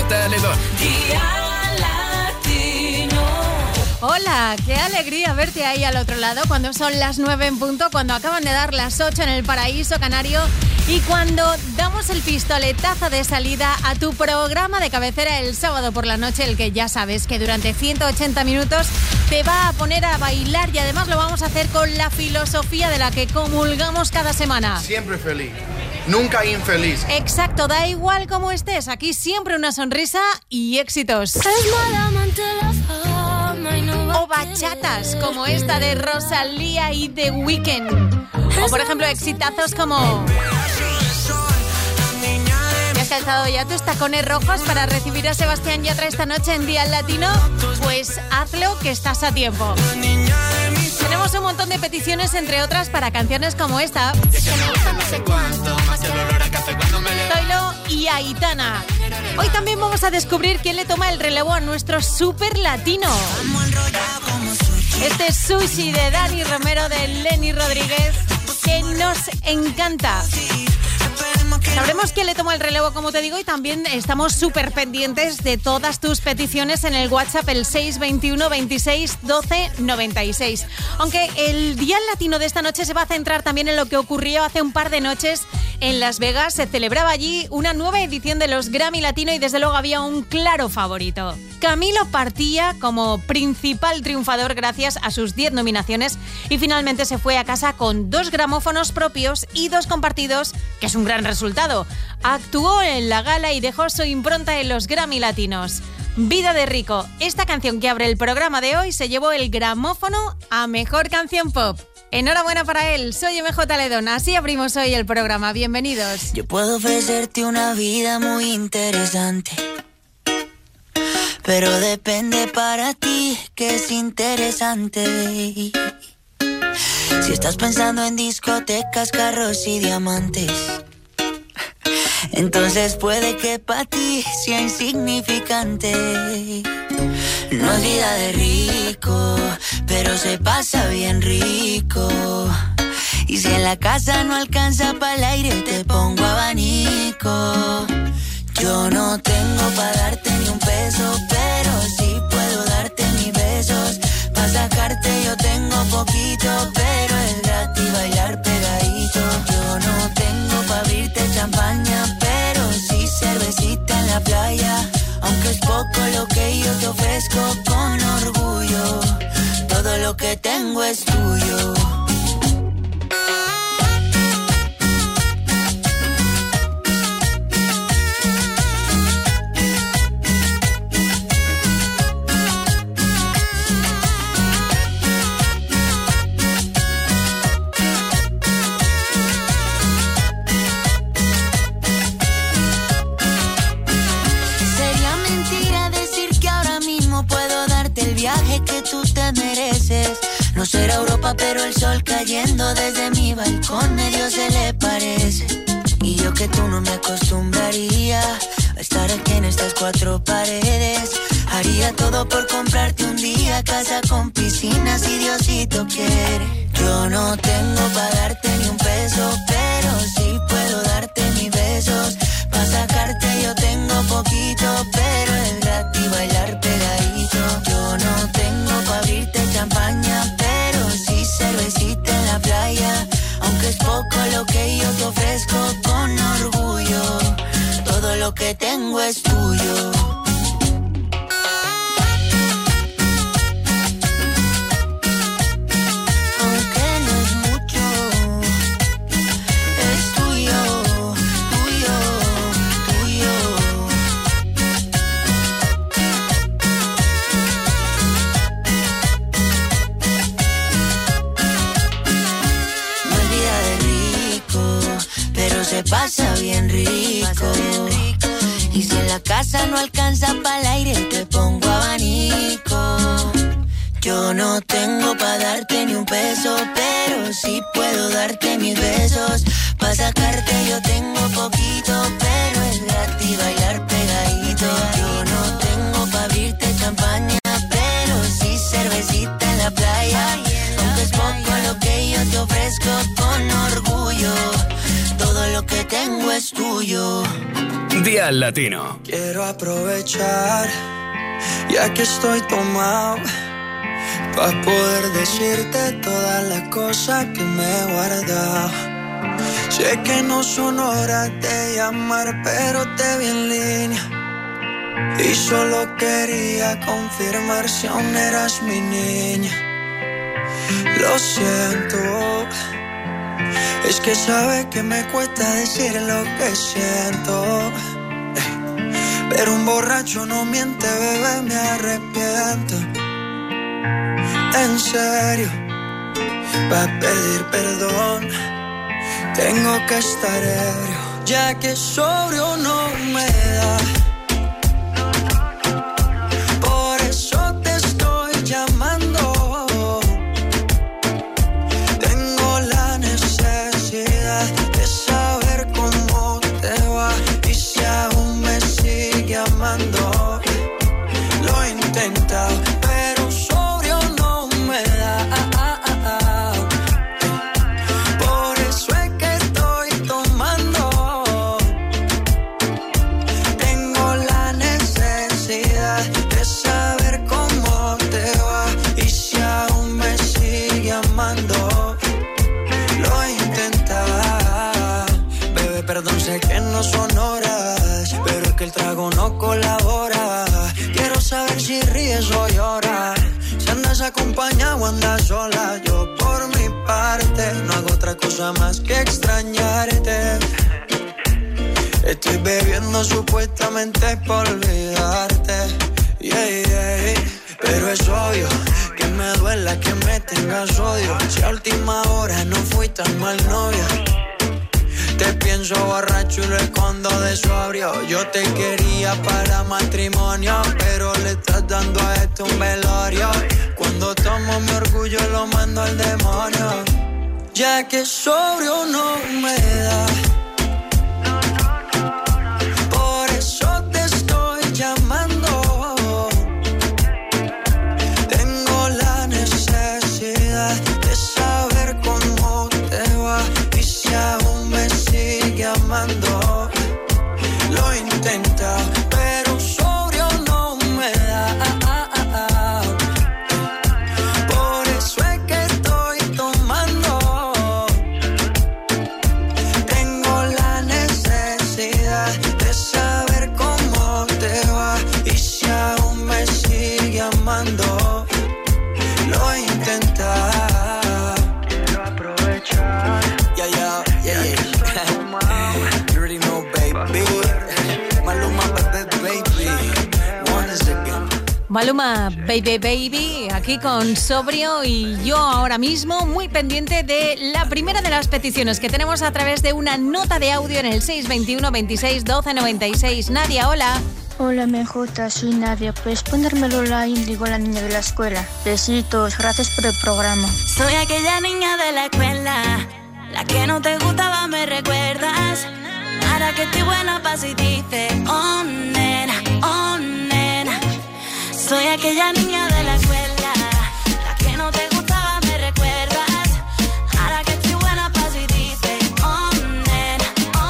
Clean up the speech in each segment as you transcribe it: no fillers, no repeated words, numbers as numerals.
Tele2. Hola, qué alegría verte ahí al otro lado cuando son las 9 en punto, cuando acaban de dar las 8 en el paraíso canario y cuando damos el pistoletazo de salida a tu programa de cabecera el sábado por la noche, el que ya sabes que durante 180 minutos te va a poner a bailar y además lo vamos a hacer con la filosofía de la que comulgamos cada semana. Siempre feliz, nunca infeliz. Exacto, da igual cómo estés, aquí siempre una sonrisa y éxitos. O bachatas como esta de Rosalía y The Weeknd. O por ejemplo exitazos como... ¿Te has calzado ya tus tacones rojos para recibir a Sebastián Yatra esta noche en Día Latino? Pues hazlo, que estás a tiempo. Tenemos un montón de peticiones, entre otras, para canciones como esta. Zoilo y Aitana. Hoy también vamos a descubrir quién le toma el relevo a nuestro super latino. Este Sushi de Dani Romero, de Lenny Rodríguez, que nos encanta. Sabremos quién le toma el relevo, como te digo, y también estamos súper pendientes de todas tus peticiones en el WhatsApp, el 621 26 12 96. Aunque el Día Latino de esta noche se va a centrar también en lo que ocurrió hace un par de noches en Las Vegas. Se celebraba allí una nueva edición de los Grammy Latino y desde luego había un claro favorito. Camilo partía como principal triunfador gracias a sus 10 nominaciones y finalmente se fue a casa con 2 gramófonos propios y 2 compartidos, que es un gran resultado. Actuó en la gala y dejó su impronta en los Grammy Latinos. Vida de Rico, esta canción que abre el programa de hoy, se llevó el gramófono a Mejor Canción Pop. Enhorabuena para él, soy MJ Ledón, así abrimos hoy el programa, bienvenidos. Yo puedo ofrecerte una vida muy interesante, pero depende para ti que es interesante. Si estás pensando en discotecas, carros y diamantes, entonces puede que para ti sea insignificante. No es vida de rico, pero se pasa bien rico. Y si en la casa no alcanza para el aire, te pongo abanico. Yo no tengo para darte ni un peso, pero sí puedo darte mis besos. Para sacarte yo tengo poquito, pero es gratis bailar pegadito. Yo no tengo para abrirte champaña, pero sí cervecita en la playa. Aunque es poco lo que yo te ofrezco con orgullo, todo lo que tengo es tuyo. Que tú te mereces. No será Europa, pero el sol cayendo desde mi balcón medio se le parece. Y yo que tú no me acostumbraría a estar aquí en estas 4 paredes. Haría todo por comprarte un día casa con piscina si Diosito quiere. Yo no tengo para darte ni un peso, pero sí puedo darte mis besos. Para sacarte yo tengo poquito, pero es gratis bailar pegadito. Yo no tengo para abrirte champaña, pero sí cervecita en la playa. Aunque es poco lo que yo te ofrezco con orgullo, todo lo que tengo es tuyo. Se pasa bien rico. Y si en la casa no alcanza para el aire, te pongo abanico. Yo no tengo para darte ni un peso, pero sí puedo darte mis besos. Para sacarte yo tengo poquito, pero es gratis bailar pegadito. Yo no tengo para abrirte champaña, pero sí cervecita en la playa. Aunque es poco lo que yo te ofrezco con orgullo, todo lo que tengo es tuyo. Día Mundial Latino. Quiero aprovechar, ya que estoy tomado, para poder decirte todas las cosas que me he guardado. Sé que no son horas de llamar, pero te vi en línea y solo quería confirmar si aún eras mi niña. Lo siento, es que sabes que me cuesta decir lo que siento, pero un borracho no miente, bebé, me arrepiento. En serio, para pedir perdón tengo que estar ebrio, ya que sobrio no me da. Por eso te estoy llamando. Tengo la necesidad de saber cómo te va y si aún me sigue amando. Lo he intentado, pero sobrio no me da. Por eso es que estoy tomando. Tengo la necesidad de saber cómo te va y si aún me sigue amando. Lo he intentado, bebé, perdón, sé que no son horas, pero es que el trago no colabora. Quiero saber si ríes o lloras, si andas acompañado o andas sola. Yo por mi parte no hago otra cosa más que extrañarte. Estoy bebiendo supuestamente por olvidarte, pero es obvio que me duela que me tengas odio. Si a última hora no fui tan mal novia, te pienso borracho y lo escondo de sobrio. Yo te quería para matrimonio, pero le estás dando a esto un velorio. Cuando tomo mi orgullo lo mando al demonio, ya que sobrio no me da. Por eso te estoy llamando. Tengo la necesidad de saber cómo te va y si aún me sigue amando. Lo he intentado, pero sobrio no me da. Por eso es que estoy tomando. Tengo la necesidad de saber cómo te va y si aún me sigue amando. Lo he intentado. Quiero aprovechar. Yeah. You already know, baby. Maluma, baby. Once again. Maluma, baby, aquí con Sobrio, y yo ahora mismo muy pendiente de la primera de las peticiones que tenemos a través de una nota de audio en el 621 26 12 96. Nadia, hola. Hola, MJ, soy Nadia. ¿Puedes ponérmelo la Índigo, la niña de la escuela? Besitos, gracias por el programa. Soy aquella niña de la escuela, la que no te gustaba, me recuerdas. Ahora que estoy buena pa' si dices, oh nena, oh nena. Soy aquella niña de la escuela, la que no te gustaba, me recuerdas. Ahora que estoy buena pa' si dices, oh nena,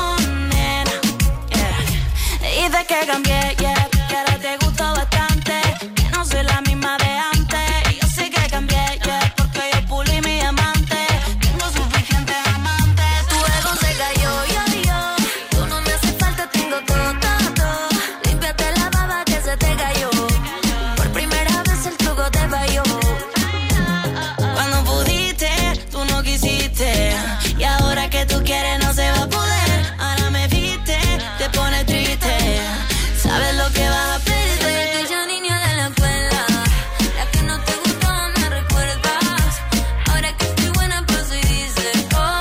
yeah. Dices que cambié, yeah, que ahora te gusto bastante, que no soy la misma de antes. Y yo sé que cambié, yeah, porque yo pulí mi amante. Tengo suficientes amantes, tu ego se cayó, yo. Tú no me haces falta, tengo todo. Límpiate la baba que se te cayó. Por primera vez el truco te falló. Cuando pudiste, tú no quisiste. Y ahora que tú quieres no se va a poder. Ahora me viste, te pones triste. ¿Sabes lo que vas a perder? Soy aquella niña de la escuela, la que no te gustaba, me recuerdas. Ahora que estoy buena pues y dices, oh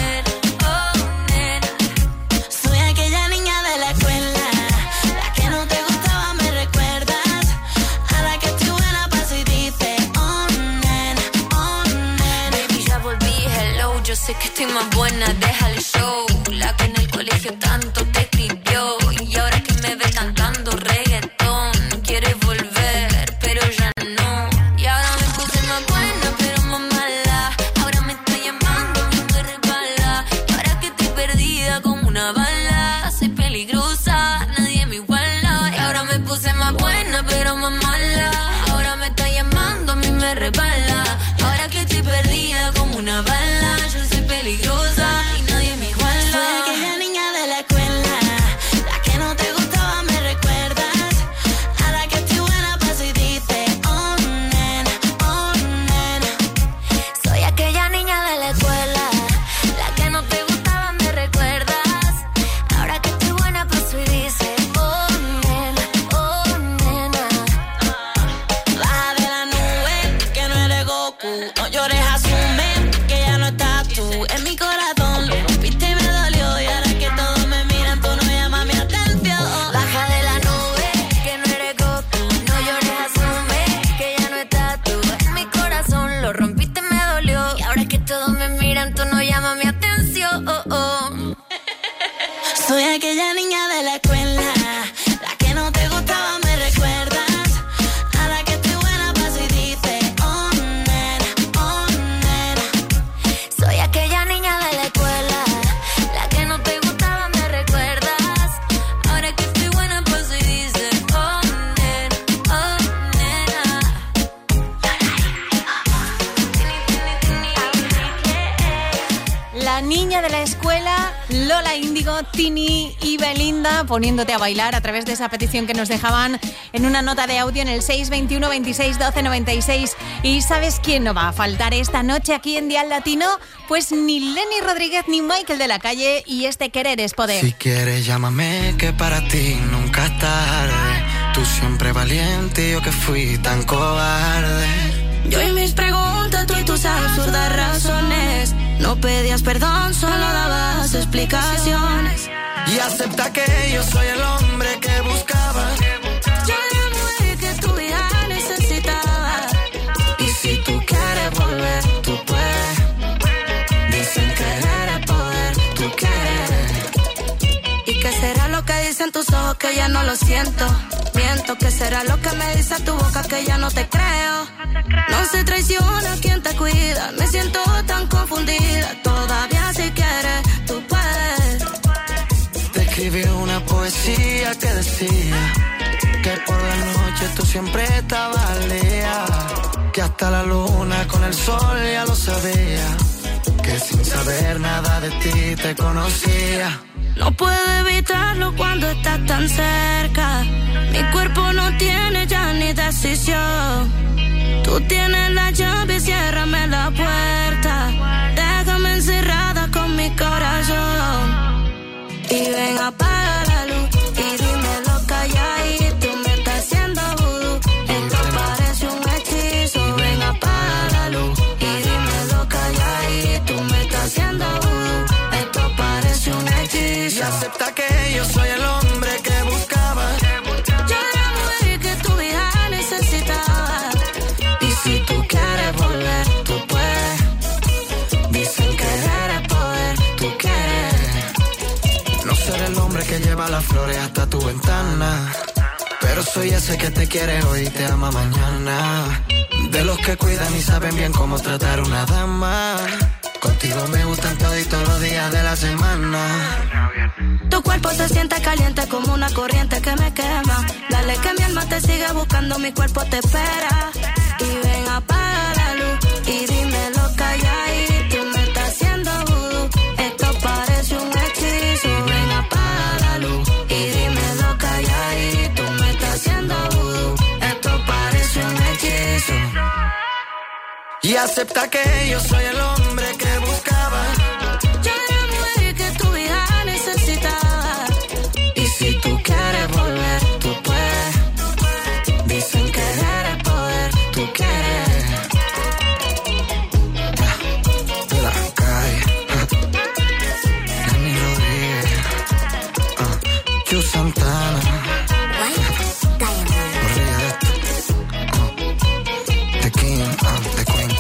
nena. Soy aquella niña de la escuela, la que no te gustaba, me recuerdas. Ahora que estoy buena pues y dices, oh nena. Baby, ya volví, hello. Yo sé que estoy más buena, deja el show. La que en el colegio tanto te escribió, y ahora que me ve cantando reggaetón, quiere volver, pero ya no. Y ahora me puse más buena, pero más mala. Ahora me está llamando, me resbala. Y ahora que estoy perdida como una bala, soy peligrosa, nadie niña de la escuela, Lola Índigo, Tini y Belinda, poniéndote a bailar a través de esa petición que nos dejaban en una nota de audio en el 621 26 12 96. ¿Y sabes quién no va a faltar esta noche aquí en Dial Latino? Pues ni Lenny Rodríguez ni Michael de la Calle, y este Querer es Poder. Si quieres llámame, que para ti nunca es tarde. Tú siempre valiente y yo que fui tan cobarde. Yo y mis preguntas, tú y tus absurdas razones. No pedías perdón, solo dabas explicaciones. Y acepta que yo soy el hombre que buscaba. Yo era la mujer que tu vida necesitaba. Y si tú quieres volver, tú puedes. Dicen querer es poder, tú quieres. ¿Y qué será lo que dicen tus ojos que ya no lo siento? Miento, ¿qué será lo que me dice tu boca que ya no te creo? No se traiciona quien te cuida, me siento tan confundida. Todavía si quieres, tú puedes. Te escribí una poesía que decía que por la noche tú siempre estabas al día, que hasta la luna con el sol ya lo sabía, que sin saber nada de ti te conocía. No puedo evitarlo cuando estás tan cerca. Mi cuerpo no tiene ya ni decisión. Tú tienes la llave, ciérrame la puerta. Déjame encerrada con mi corazón. Y ven, apaga la luz y dímelo calladito. Me está haciendo vudú, esto parece un hechizo. Ven, apaga la luz y dímelo calladito. Me está haciendo vudú, esto parece un hechizo. Y acepta que yo soy el hombre que buscaba. Yo era la mujer que tu vida necesitaba. Y si tú quieres volver, tú puedes. Dicen querer es poder, tú quieres. No ser el hombre que lleva las flores hasta tu ventana, pero soy ese que te quiere hoy y te ama mañana. De los que cuidan y saben bien cómo tratar una dama. Contigo me gustan todos los días de la semana. Tu cuerpo se siente caliente como una corriente que me quema. Dale que mi alma te sigue buscando, mi cuerpo te espera. Y ven, apaga la luz y dímelo calladito. Me está haciendo vudú, esto parece un hechizo. Ven, apaga la luz y dímelo calladito. Me está haciendo vudú, esto parece un hechizo. Y acepta que yo soy el hombre que buscaba. Yo era la mujer que tu vida necesitaba. Y si tú quieres volver, tú puedes. Dicen querer es poder, tú quieres. De la calle. Lenny Rodríguez. Chu Santana. The King, the Queen.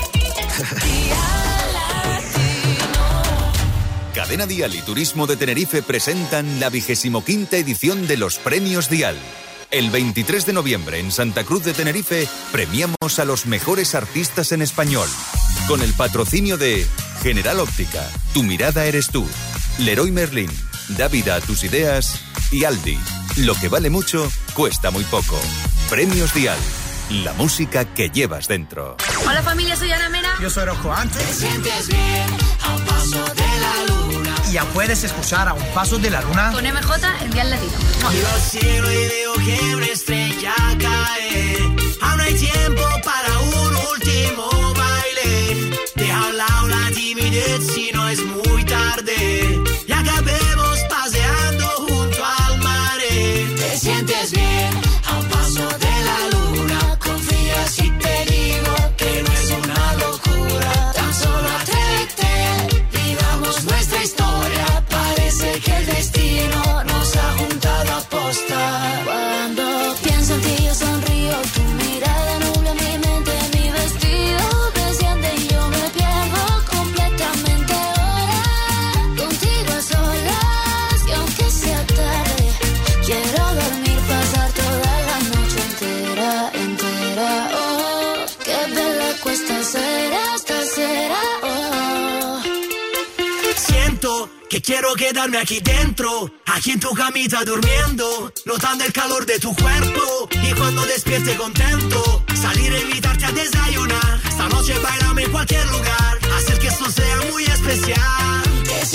Cadena Dial y Turismo de Tenerife presentan la 25ª edición de los Premios Dial. El 23 de noviembre en Santa Cruz de Tenerife premiamos a los mejores artistas en español. Con el patrocinio de General Óptica, Tu Mirada Eres Tú, Leroy Merlin, Da Vida a Tus Ideas y Aldi. Lo que vale mucho, cuesta muy poco. Premios Dial, la música que llevas dentro. Hola familia, soy Ana Mena. Yo soy Rocco Antes. Te sientes bien a un paso de la luna. Y ya puedes escuchar A un Paso de la Luna con MJ en Dial Latino. Miro al cielo y veo que una estrella cae. Aún no hay tiempo para un último baile. Deja a un lado la timidez si no es muy tarde. Y acabemos paseando junto al mar. Te sientes bien a un paso de la luna. Confía si te digo que no es una locura. Tan solo atrévete, vivamos nuestra historia. Parece que el destino nos ha juntado a posta. Cuando pienso en ti yo sonrío, tu mirada nubla mi mente, mi vestido desciende y yo me pierdo completamente ahora. Contigo a solas y aunque sea tarde, quiero dormir, pasar toda la noche entera, entera. Oh, qué bella cuesta será, esta será. Oh. Siento que quiero quedarme aquí dentro, aquí en tu camita durmiendo, notando el calor de tu cuerpo. Y cuando despierte contento, salir a invitarte a desayunar. Esta noche bailame en cualquier lugar, hacer que esto sea muy especial. Te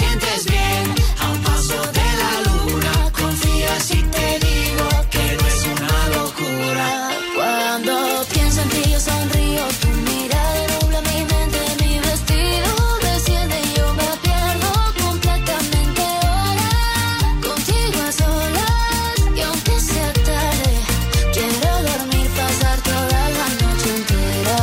en ti yo sonrío, tu mirada nubla mi mente, mi vestido desciende y yo me pierdo completamente ahora, contigo a solas, y aunque sea tarde, quiero dormir, pasar toda la noche entera,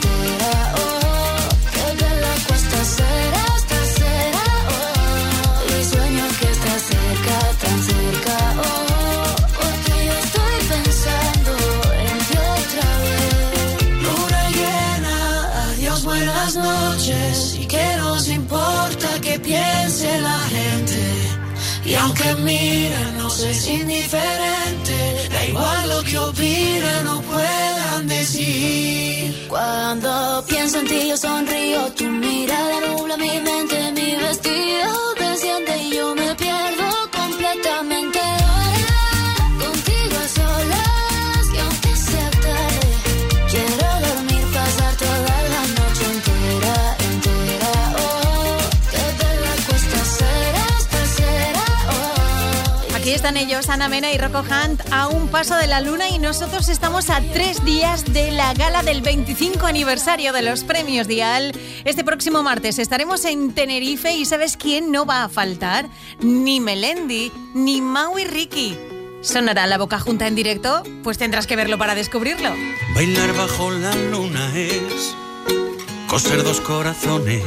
oh, que bella cuesta ser hasta será, oh, y sueño que estás cerca, tan cerca, oh, porque yo estoy pensando en ti otra vez. Luna llena, adiós, buenas noches, y que nos importa que piense la gente, y aunque miren nos es indiferente, da igual lo que opinen o puedan decir. Cuando pienso en ti yo sonrío, tu mirada nubla mi mente, mi vestido desciende y yo me pierdo completamente ahora, contigo a solas, y aunque sea tarde, quiero dormir, pasar toda la noche entera, oh, que bella cuesta ser hasta será, oh. Aquí están ellos, Ana Mena y Rocco Hunt, a un paso de la luna, y nosotros estamos a 3 días de la gala del 25 aniversario de los Premios Dial. Este próximo martes estaremos en Tenerife y ¿sabes quién no va a faltar? Ni Melendi, ni Mau y Ricky. ¿Sonará La Boca Junta en directo? Pues tendrás que verlo para descubrirlo. Bailar bajo la luna es coser dos corazones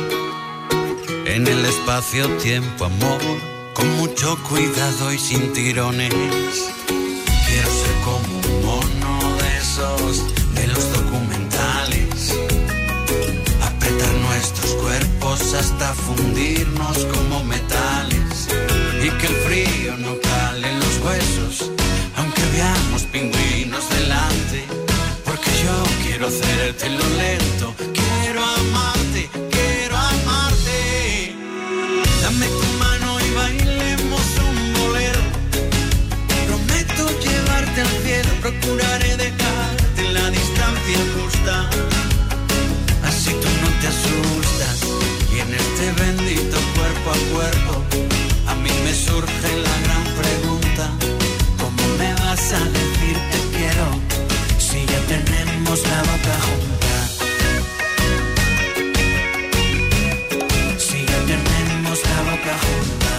en el espacio-tiempo, amor, con mucho cuidado y sin tirones. Quiero ser como un mono de esos de los documentales, apretar nuestros cuerpos hasta fundirnos como metales, y que el frío no cale en los huesos, aunque veamos pingüinos delante, porque yo quiero hacértelo lento, quiero amarte, quiero amarte. Dame tu mano y bailemos un bolero, prometo llevarte al cielo, procuraré dejarte en la distancia justa, así tú no te asustas, y en este bendito cuerpo a cuerpo a mí me surge la gran pregunta: ¿cómo me vas a decir te quiero si ya tenemos la boca junta? Si ya tenemos la boca junta.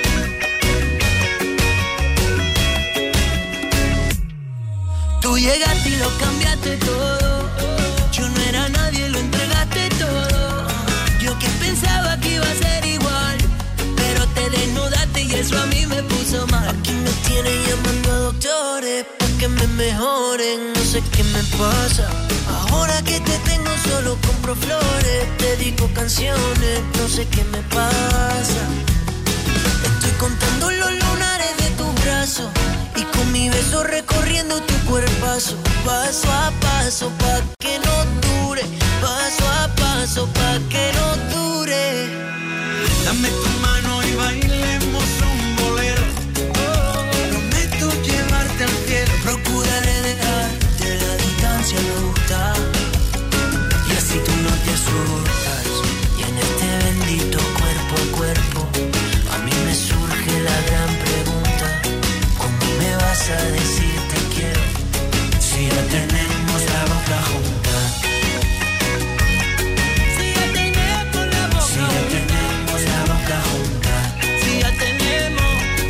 Tú llegaste y lo cambiaste todo. Yo no era nadie, lo entregaste todo. Yo que pensaba que iba a ser igual, pero te desnudaste y eso a mí me puso mal. Aquí me tienen llamando a doctores pa' que me mejoren, no sé qué me pasa. Ahora que te tengo solo compro flores, dedico canciones, no sé qué me pasa. Estoy contando los lunares de tus brazos y con mi beso recorriendo tu cuerpazo, paso a paso pa' que no dure, paso a paso pa' que no dure. Dame tu mano y bailemos un bolero, prometo llevarte al cielo, procuraré dejarte la distancia justa, y así tú no te asustas, y en este bendito cuerpo a cuerpo a mí me surge la gran pregunta: ¿cómo me vas a decir te quiero si ya tenemos la boca junta? Si ya tenemos la boca, si ya tenemos la boca junta, si ya tenemos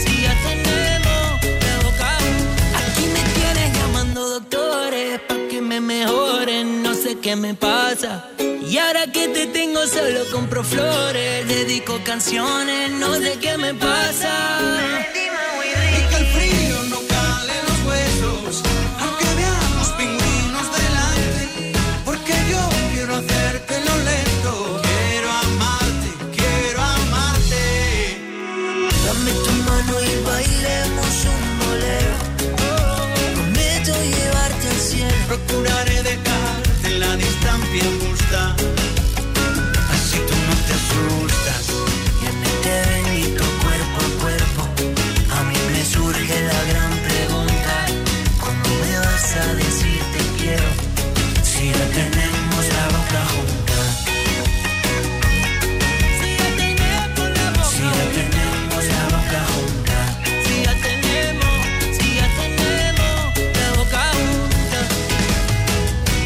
la boca junta. Aquí me tienes llamando doctores pa' que me mejoren, no sé qué me pasa. Y ahora que te tengo solo compro flores, dedico canciones, no sé qué me pasa. y que el frío no cale en los huesos, aunque veamos pingüinos delante, porque yo quiero hacértelo lento, quiero amarte, quiero amarte. Dame tu mano y bailemos un bolero, prometo llevarte al cielo, Procuraré dejarte en la distancia justa, así tú no te asustas, y en este bendito cuerpo a cuerpo a mí me surge la gran pregunta: ¿cómo me vas a decir te quiero si ya tenemos la boca junta? Si ya tenemos la boca, si ya tenemos la boca junta, si ya tenemos la boca junta.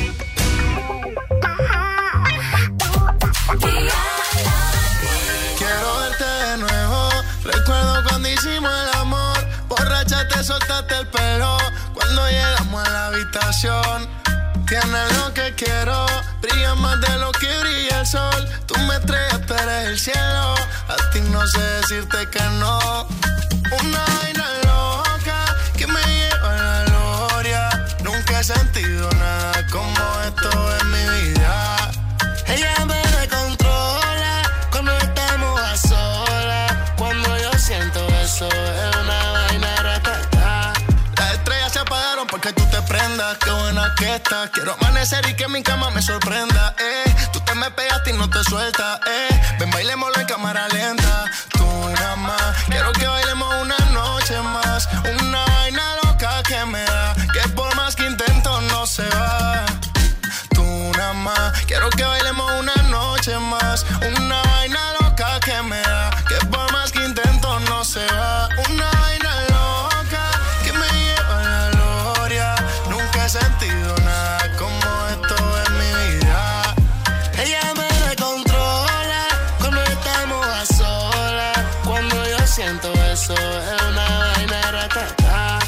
combinación. Tienes lo que quiero, brilla más de lo que brilla el sol. Tú me estrellas, tú eres el cielo. A ti no sé decirte que no. Una vaina loca que me lleva a la gloria. Nunca he sentido nada como esto en mi vida. Ella me descontrola cuando estamos a solas. Cuando yo siento eso es una vaina ratata. Las estrellas se apagaron porque tú te prendas. Qué buena que estás. Quiero amanecer y que mi cama me sorprenda. Tú te me pegaste y no te sueltas. Ven, bailémoslo en cámara lenta. Tú nada más. Quiero que bailemos una noche más. Una vaina loca que me da, que por más que intento no se va. Tú nada más. Quiero que bailemos una noche más. Una vaina loca que me da, que por más que intento no se va. Una vaina loca que me lleva a la gloria. Nunca he sentido nada como esto en mi vida. Ella me descontrola cuando estamos a solas. Cuando yo siento eso es una vaina ratata.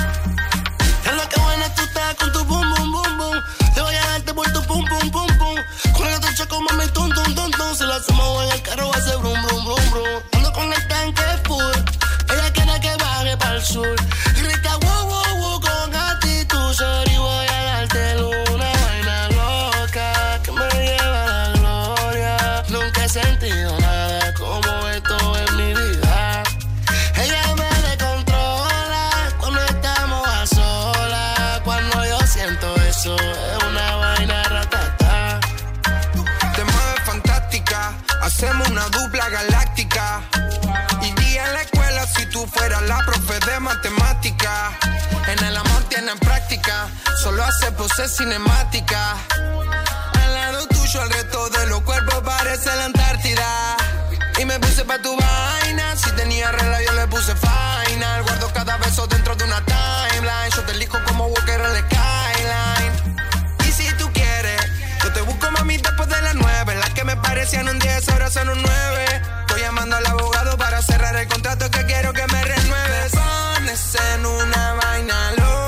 Es lo que buena tú estás con tu boom, boom, boom, boom. Te voy a darte por tu pum, pum, pum, pum. Con el otro choco, mami, tum, tum, tum, tum. Si lo hacemos en el carro va a ser brum, brum, brum, brum. Ando con el tanque full. Ella quiere que baje pa'l sur. Grita, wow, wow, wow, con actitud. Sorry, voy a darte una vaina loca que me lleva a la gloria. Nunca he sentido nada como esto en mi vida. Ella me descontrola cuando estamos a solas. Cuando yo siento eso es una vaina ratata. Te mueves fantástica, hacemos una dupla galáctica. Iría en la escuela si tú fueras la profe de matemática. En el amor tienen práctica, solo hace poses cinemática. Al lado tuyo el resto de los cuerpos parece la Antártida. Y me puse pa' tu vaina, si tenía regla yo le puse final. Guardo cada beso dentro de una timeline. Yo te elijo como Walker en la skyline. Y si tú quieres, yo te busco mami después de las 9. Las que me parecían un 10 ahora son un 9. Estoy llamando al abogado para cerrar el contrato que quiero que me renueves. Pones en una vaina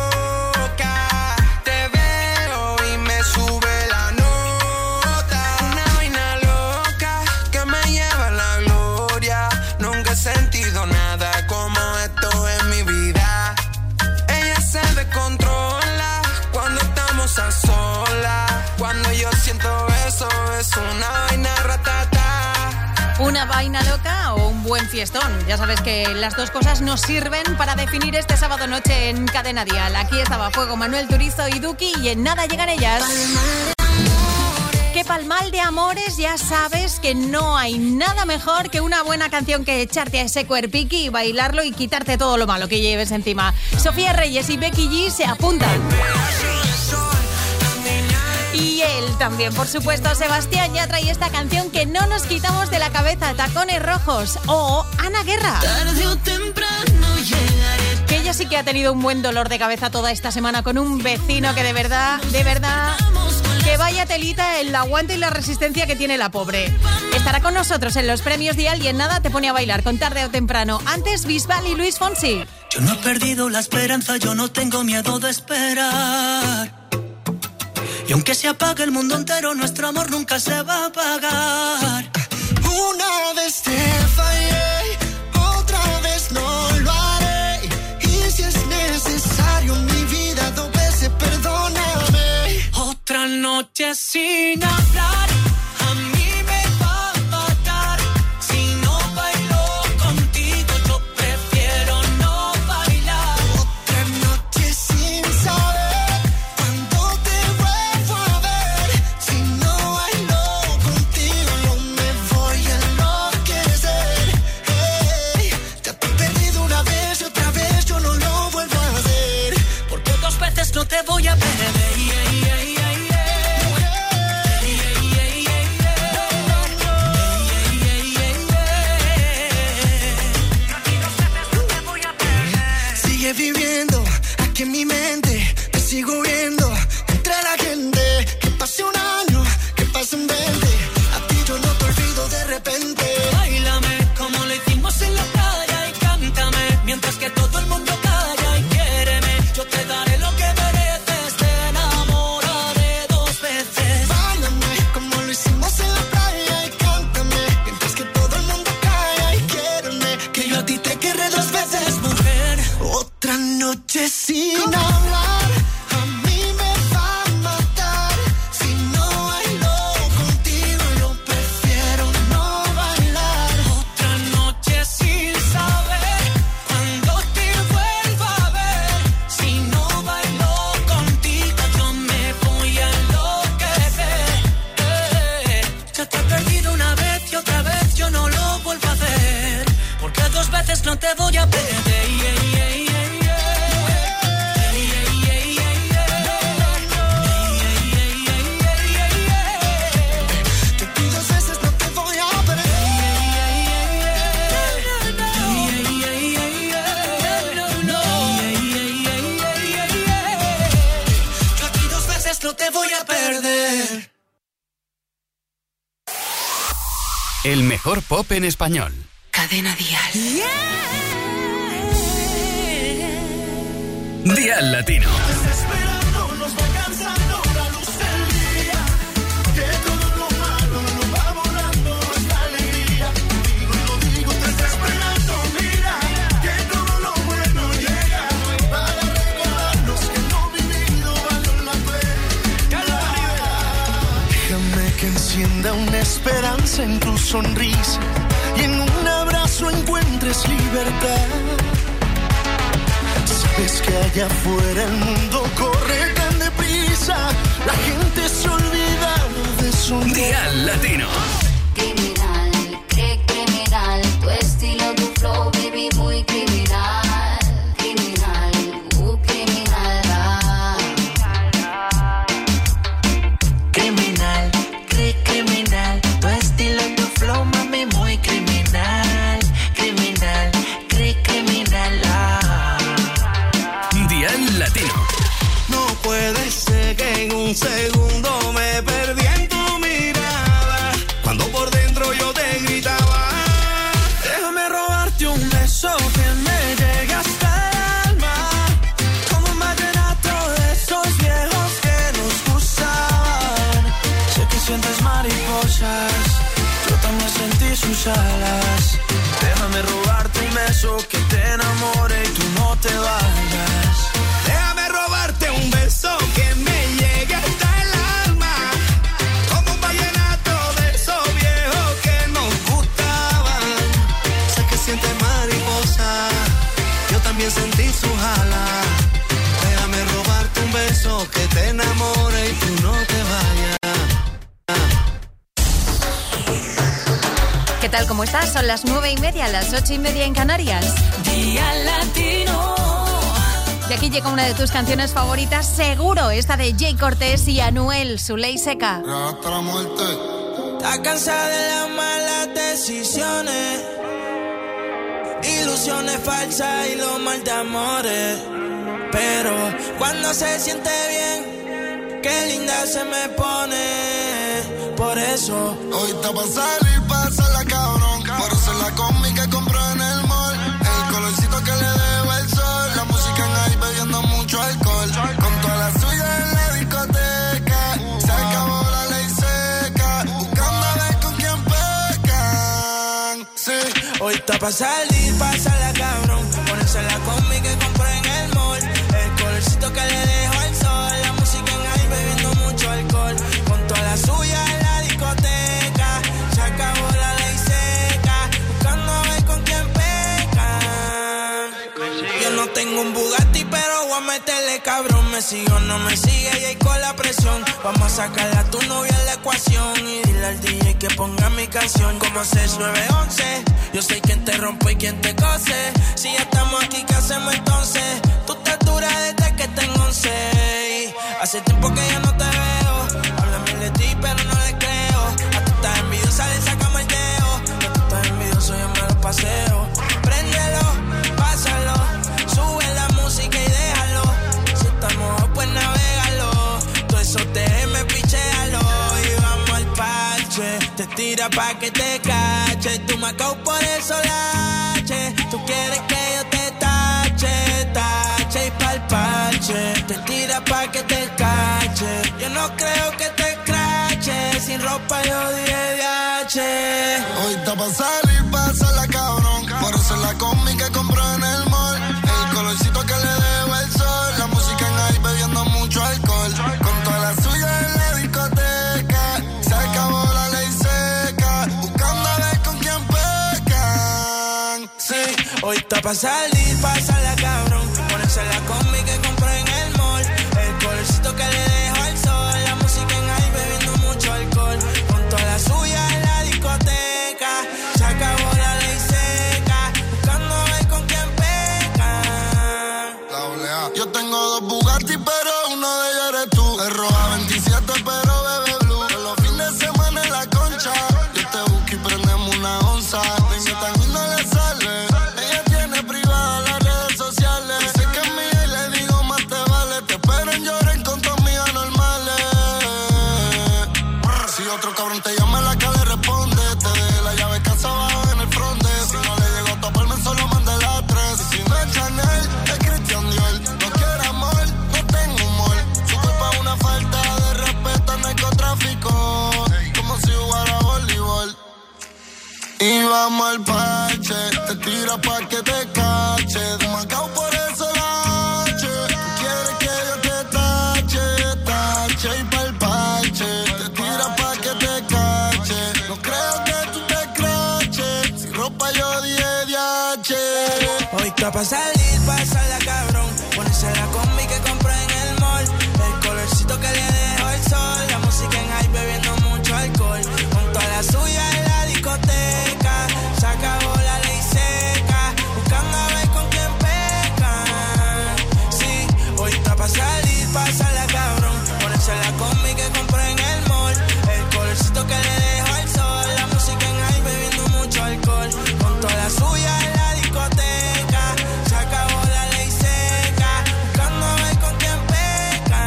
loca, te veo y me sube la nota. Una vaina loca que me lleva a la gloria. Nunca he sentido nada como esto en mi vida. Ella se descontrola cuando estamos a solas. Cuando yo siento eso es una vaina ratata. Una vaina loca o un buen fiestón. Ya sabes que las dos cosas nos sirven para definir este sábado noche en Cadena Dial. Aquí estaba Fuego, Manuel Turizo y Duki, y en nada llegan ellas. Que pa'l mal de amores ya sabes que no hay nada mejor que una buena canción que echarte a ese cuerpiqui y bailarlo y quitarte todo lo malo que lleves encima. Sofía Reyes y Becky G se apuntan. Y él también, por supuesto. Sebastián ya trae esta canción que no nos quitamos de la cabeza, Tacones Rojos. O Ana Guerra, Tarde o temprano llegaré. que ella sí que ha tenido un buen dolor de cabeza toda esta semana con un vecino que de verdad, que vaya telita el aguante y la resistencia que tiene la pobre. Estará con nosotros en los premios Dial y en nada te pone a bailar con Tarde o Temprano. Antes, Bisbal y Luis Fonsi. Yo no he perdido la esperanza, yo no tengo miedo de esperar. Y aunque se apague el mundo entero, nuestro amor nunca se va a apagar. Una vez te fallé, otra vez no lo haré. Y si es necesario en mi vida, 2 veces perdóname. Otra noche sin hablar, a mí me va a matar. Si no bailo contigo, yo prefiero no bailar. Otra noche sin saber cuándo te vuelvo a ver. Si no bailo contigo, yo me voy a enloquecer. Hey, ya te he perdido una vez y otra vez yo no lo vuelvo a hacer. Porque 2 veces no te voy a perder. perder. El mejor pop en español. Cadena Dial. Dial Latino. Desesperando, nos va cansando la luz del día. Que todo lo malo nos va borrando nuestra alegría. Digo, te está esperando, mira. Que todo lo bueno llega. Para recordarnos que lo vivido vale la pena. Déjame que encienda una esperanza en tu sonrisa y en un abrazo encuentres libertad. Sabes que allá afuera el mundo corre tan deprisa, la gente se olvida de soñar. Dial Latino. Criminal, qué criminal, tu estilo, tu flow, baby, muy criminal. Criminal, criminal. Criminal, criminal, tu estilo, tu flow, mami, muy criminal. Criminal, criminal. Dial Latino. No puede ser que en un segundo me perdí en tu mirada, cuando por dentro yo te gritaba. Déjame robarte un beso que me llegue hasta el alma, como un vallenato de esos viejos que nos gustaban. Sé que sientes mariposas, yo también sentí sus alas. Déjame robarte un beso que te enamore y tú no te vayas. Déjame robarte un beso que me llegue hasta el alma, como un vallenato de esos viejos que nos gustaban. Sé que sientes mariposa, yo también sentí sus alas. Déjame robarte un beso que te enamore y tú no te vayas. ¿Qué tal? ¿Cómo estás? Son las 9:30, las 8:30 en Canarias. Dial Latino. Y aquí llega una de tus canciones favoritas, seguro, esta de Jay Cortés y Anuel, Su Ley Seca. Hasta la muerte. Está cansada de las malas decisiones, ilusiones falsas y los mal de amores. Pero cuando se siente bien, qué linda se me pone. Por eso hoy está pa' salir, pásala cabrón. Por eso la combi que compró en el mall, el colorcito que le dejo el sol, la música en ahí bebiendo mucho alcohol, con toda la suya en la discoteca. Se acabó la ley seca, buscando a ver con quién pecan. Sí. hoy está pa' salir, pásala cabrón. Ponerse la combi que compró en el mall, el colorcito que le dejo el sol, la música en ahí bebiendo mucho alcohol, con toda la suya en la discoteca. Se acabó la ley seca, buscando a ver con quién pecan. Yo no tengo un Bugatti, pero voy a meterle cabrón. Me sigue o no me sigue y ahí con la presión. Vamos a sacarle a tu novia en la ecuación y dile al DJ que ponga mi canción como 6911. Yo soy quien te rompe y quien te cose. Si ya estamos aquí, ¿qué hacemos entonces? Tú estás dura desde que tengo 11. Hace tiempo que ya no te veo. Hablan bien de ti, pero no le creo. A tú estás envidiosa, le sacamos el dedo. A tú estás envidioso, yo me lo paseo. Préndelo, pásalo, sube la música y déjalo. Si estamos pues navégalo. Todo eso déjeme pichéalo. Y vamos al parche. Te tira pa' que te cache. Tú me acabo por el solache. Tú quieres que yo te tache, tache y pa'l parche. Te tira pa' que te cache. Yo no creo que te escrache. Sin ropa yo diré DH. Hoy está pa' salir, pásala cabrón. Por eso la combi que compró en el mall, el colorcito que le dejo el sol, la música en ahí bebiendo mucho alcohol, con toda la suya en la discoteca. Se acabó la ley seca, buscando a ver con quién pecan. Sí, hoy está pa' salir, pásala cabrón. Ponerse la combi que compré en el mall, el colorcito que le dejo al sol, la música en ahí bebiendo mucho alcohol, con toda la suya en la discoteca. Se acabó la ley seca, buscando a ver con quién pecan. Yo tengo dos Bugatti, pero uno de ellos eres tú. El Roja 27, pero bebe blue. Todos los fines de semana en la concha, yo te busco y prendemos una onza. Me invitan y no le sale. Ella tiene privada las redes sociales. otro cabrón te llama, la que le responde. Te dejé la llave casa abajo en el fronte. Si no le llegó a taparme, solo mandé la 3. Y si no es Chanel, es Christian Dior. No quiero amor, no tengo humor. Su culpa es una falta de respeto, narcotráfico. Como si jugara voleibol. Y vamos al parche, te tira pa' que te cache. Demacao por eso la H. Quieres que yo te tache y pa'l parche. Te tira pa' que te cache. No creo que tú te craches. Si ropa yo dije DH. Hoy está pa' salir, pasarla cabrón. Ponerse la combi que compré en el mall. El colorcito que le dejó el sol. La música en high bebiendo mucho alcohol. Junto a la suya en la discoteca. Se acabó la ley seca. Buscando a ver con quién peca. Sí, hoy está pa' salir, pasarla cabrón. Ponerse la combi que compré en el mall. El colorcito que le dejó el sol. La música en high bebiendo mucho alcohol. Junto a la suya en la discoteca. Se acabó la ley seca. Buscando a ver con quién peca.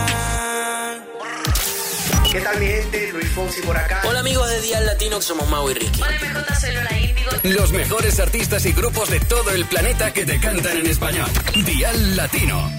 ¿Qué tal mi gente? Luis Fonsi por acá. Hola amigos de Dial Latino, que somos Mau y Ricky. Hola MJ, soy Lola Índigo. Los mejores artistas y grupos de todo el planeta que te cantan en español. Dial Latino.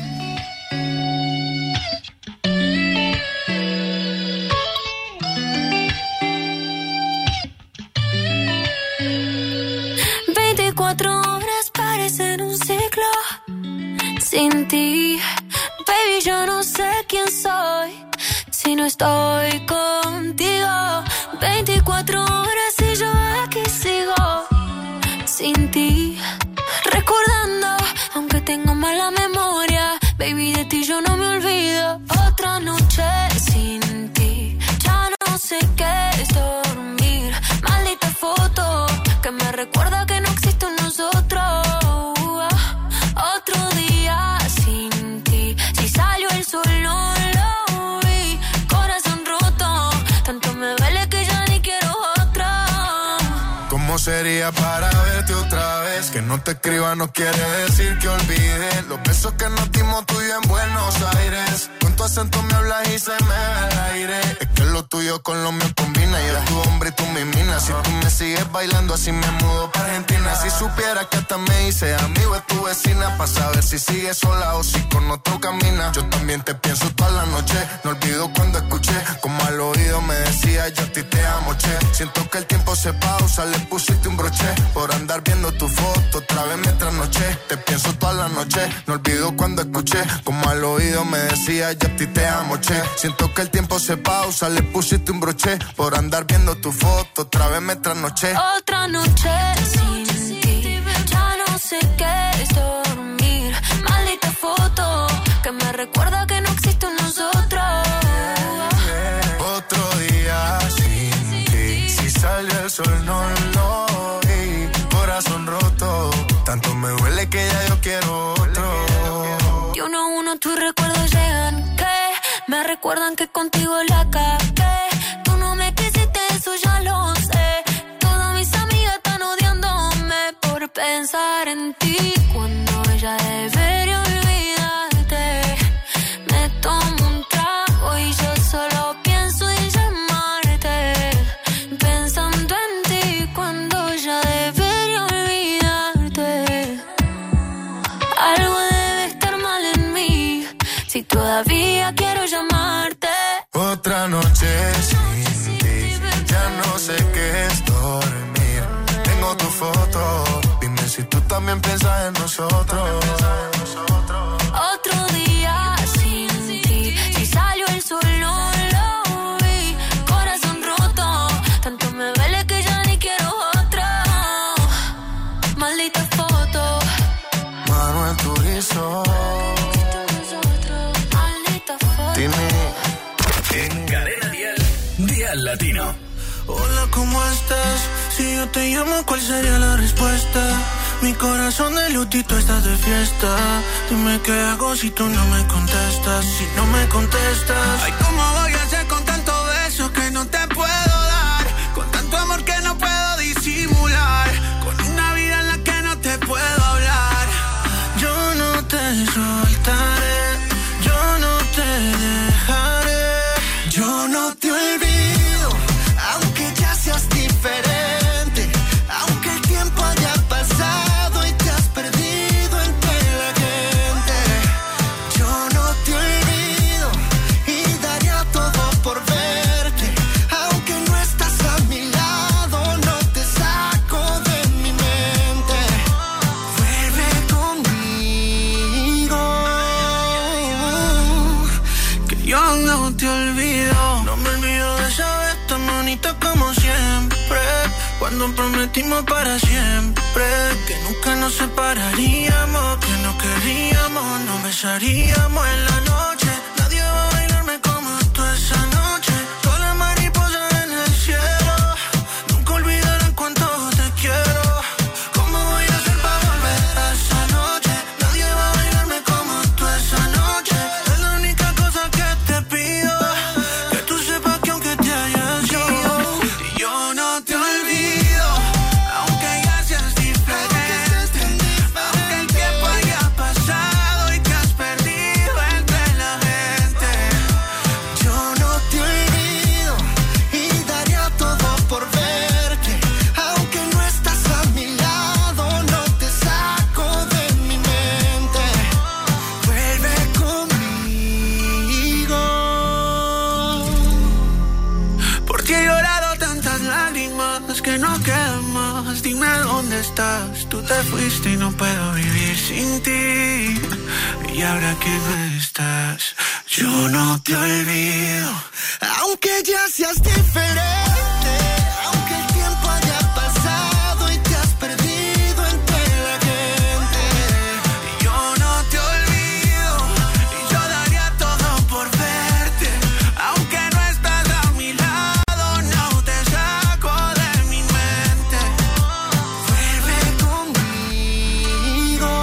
Horas parecen un ciclo sin ti, baby, yo no sé quién soy si no estoy contigo. 24 horas y yo aquí sigo sin ti, recordando, aunque tengo mala memoria, baby, de ti yo no me olvido. Otra noche sin ti, ya no sé qué es dormir. Maldita foto que me recuerda que no existe un nosotros. Otro día sin ti, si salió el sol no lo vi. Corazón roto, tanto me duele que ya ni quiero otra. ¿Cómo sería para verte otra vez? Que no te escriba no quiere decir que olvide los besos que nos dimos tú y yo en Buenos Aires. Con tu acento me hablas y se me va el aire. Es que lo tuyo con lo mío combina. Yo tu hombre y tú mi mina. Si tú me sigues bailando así me mudo para Argentina. Si supieras que hasta me hice amigo de tu vecina, para saber si sigues sola o si con otro camina. Yo también te pienso toda la noche. No olvido cuando escuché como al oído me decía yo a ti te amo, che. Siento que el tiempo se pausa, le pusiste un broche por andar viendo tu foto otra vez me trasnoché. Te pienso toda la noche. No olvido cuando escuché como al oído me decía yo a ti te amo, che. Siento que el tiempo se pausa, le pusiste un broche por andar viendo tu foto otra vez me trasnoché. Otra noche sin ti, ya no sé qué es dormir. Maldita foto que me recuerda que no existe un nosotros. Otro día sin ti, si sale el sol no lo vi. Corazón roto, tanto me duele que ya yo quiero otro. Y uno a uno tus recuerdos llegan que me recuerdan que contigo la cagué. Tú no me quisiste, eso ya lo sé. Todas mis amigas están odiándome por pensar en ti cuando ella debería olvidarte. Me tomo un trago y yo solo pienso en llamarte, pensando en ti cuando ella debería olvidarte. Algo debe estar mal en mí si todavía quiero llamarte. Otra noche sin ti, ya no sé qué es dormir. Tengo tu foto, dime si tú también piensas en nosotros. Otro día sin ti, si salió el sol no lo vi. Corazón roto, tanto me duele que ya ni quiero otra. Maldita foto, Manuel Turizo. maldita foto. Dime. En Cadena Dial, Dial Latino. Hola, ¿cómo estás? Si yo te llamo, ¿cuál sería la respuesta? Mi corazón de lutito está de fiesta. Dime qué hago si tú no me contestas. Si no me contestas. Ay, ¿cómo voy a hacer con tanto beso que no te puedo dar? Con tanto amor que no puedo disimular. Con una vida en la que no te puedo hablar. Yo no te soltaré. Yo no te dejaré. Yo no te olvido. bonito como siempre, cuando prometimos para siempre, que nunca nos separaríamos, que no queríamos, nos besaríamos en la noche. Nadie va a bailarme como tú esa noche. Todas las mariposas en el cielo, nunca olvidarán cuánto te quiero. ¿Cómo voy a hacer para volver a esa noche? Nadie va a bailarme como tú esa noche. Es la única cosa que te pido, que tú sepas que aunque te hayas ido, yo no te olvido, aunque ya seas diferente, aunque el tiempo haya pasado y te has perdido entre la gente. Yo no te olvido y daría todo por verte, aunque no estás a mi lado, no te saco de mi mente. Vuelve conmigo. Por ti he llorado tantas lágrimas que no quedan más. Dime dónde estás, tú te fuiste y no puedo vivir sin ti. Y ahora que no estás, yo no te olvido, aunque ya seas diferente, aunque el tiempo haya pasado y te has perdido entre la gente. Yo no te olvido y yo daría todo por verte, aunque no estás a mi lado, no te saco de mi mente. Vuelve conmigo,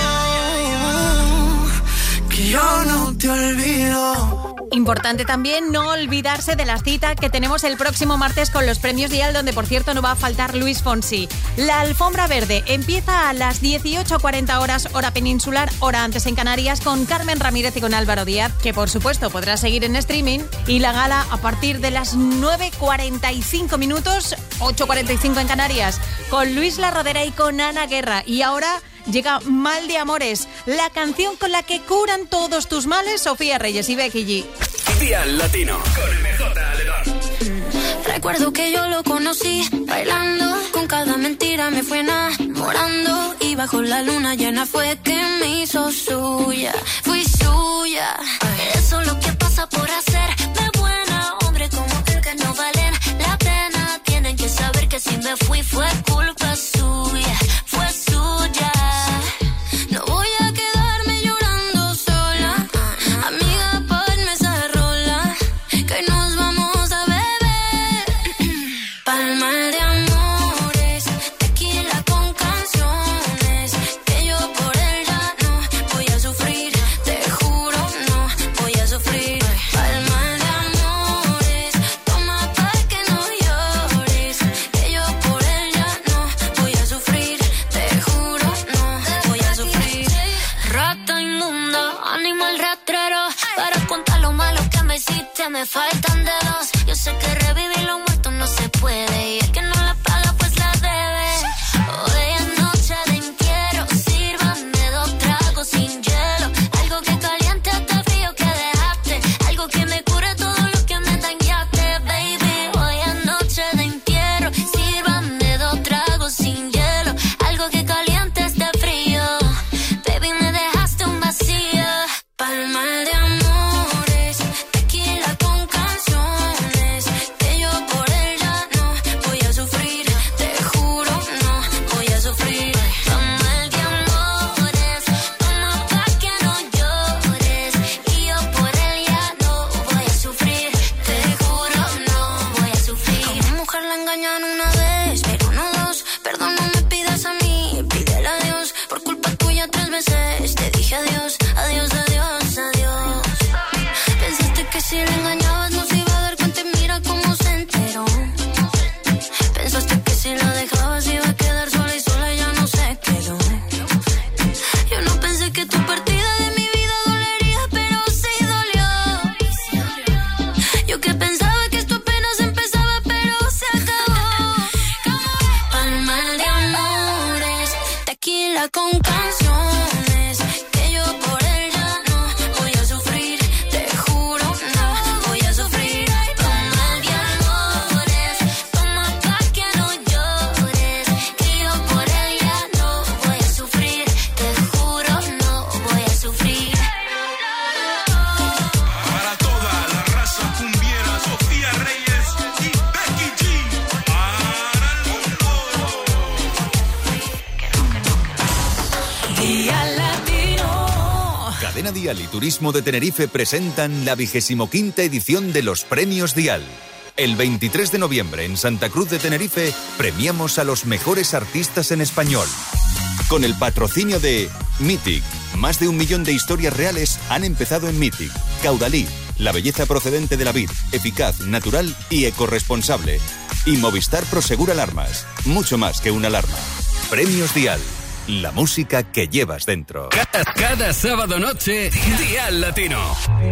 que yo no te olvido. Importante también no olvidarse de la cita que tenemos el próximo martes con los premios Dial, donde por cierto no va a faltar Luis Fonsi. La alfombra verde empieza a las 18:40 horas, hora peninsular, hora antes en Canarias, con Carmen Ramírez y con Álvaro Díaz, que por supuesto podrás seguir en streaming, y la gala a partir de las 9:45 minutos, 8:45 en Canarias, con Luis La Rodera y con Ana Guerra. Y ahora llega Mal de Amores, la canción con la que curan todos tus males, Sofía Reyes y Becky G. Dial Latino con MJ Aledón. Recuerdo que yo lo conocí bailando, con cada mentira me fue enamorando, y bajo la luna llena fue que me hizo suya. Fui suya. Eso es lo que pasa por hacer de buena. Hombre como él que no valen la pena. Tienen que saber que si me fui fue culpa suya. Fue suya. No voy a quedarme llorando sola. Amiga, ponme esa rola, que nos vamos a beber. Palma de amores, tequila con canciones, que yo por él ya no voy a sufrir. Te juro, no voy a sufrir. Palma de amores, toma pa' que no llores, que yo por él ya Dial y Turismo de Tenerife presentan la 25ª edición de los Premios Dial. El 23 de noviembre en Santa Cruz de Tenerife premiamos a los mejores artistas en español. Con el patrocinio de Mythic. Más de 1 millón de historias reales han empezado en Mythic. Caudalí, la belleza procedente de la vid, eficaz, natural y ecorresponsable. Y Movistar Prosegur Alarmas, mucho más que una alarma. Premios Dial, la música que llevas dentro. Cada sábado noche, Dial Latino.